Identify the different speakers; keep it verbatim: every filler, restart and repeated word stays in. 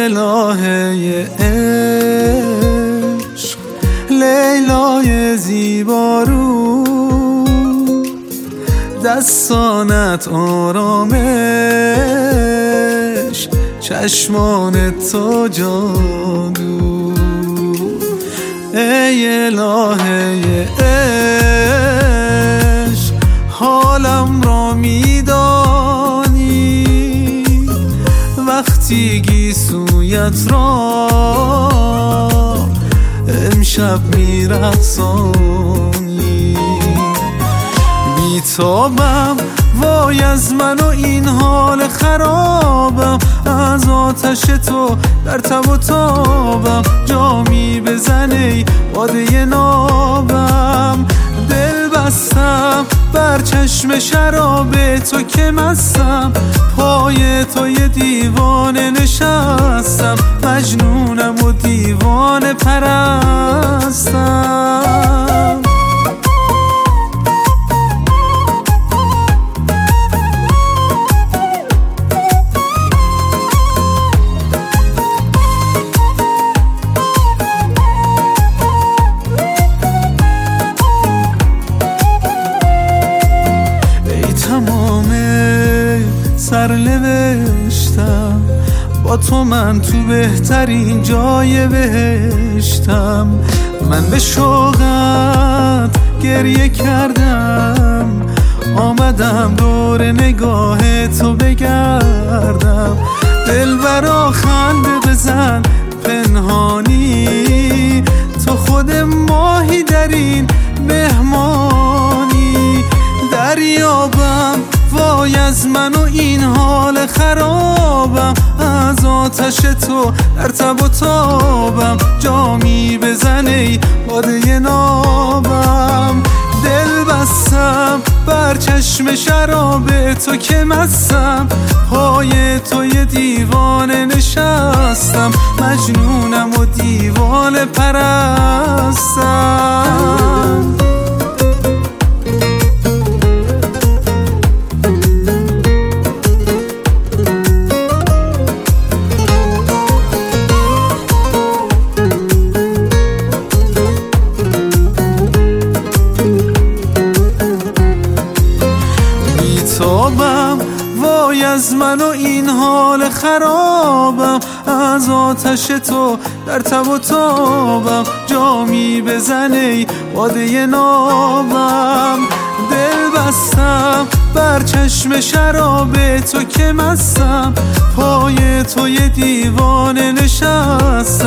Speaker 1: الهه عشق، لیلای زیبارو، دستانت آرامش، چشمانت تو جادو. ای الهه عشق، حالم را میدانی، وقتی گیسویت را امشب میرقصانی. بیتابم وای از من و این حال خرابم، از آتش تو در تب و تابم، جامی بزنی باده نابم. دل بستم بر چشم شراب تو که مستم، پای تو یه دیوانه نشستم، مجنونم و دیوانه پرستم. سرنوشتم با تو، من تو بهترین جای بهشتم. من به شوقت گریه کردم، آمدم دور نگاه تو بگردم. دلبرا خنده بزن پنهانی، تو خود ماهی در این مهمانی. دریابم وای از من و این حال خرابم، از آتش تو در تب و تابم، جامی بزنی باده نابم. دل بستم بر چشم شراب تو که مستم، پای تو یه دیوانه نشستم، مجنونم و دیوانه پرستم. بیتابم وای از من و این حال خرابم، از آتش تو در تب و تابم، جامی بزنی باده نابم. دل بستم بر چشم شراب تو که مستم، پای تو یه دیوانه نشستم،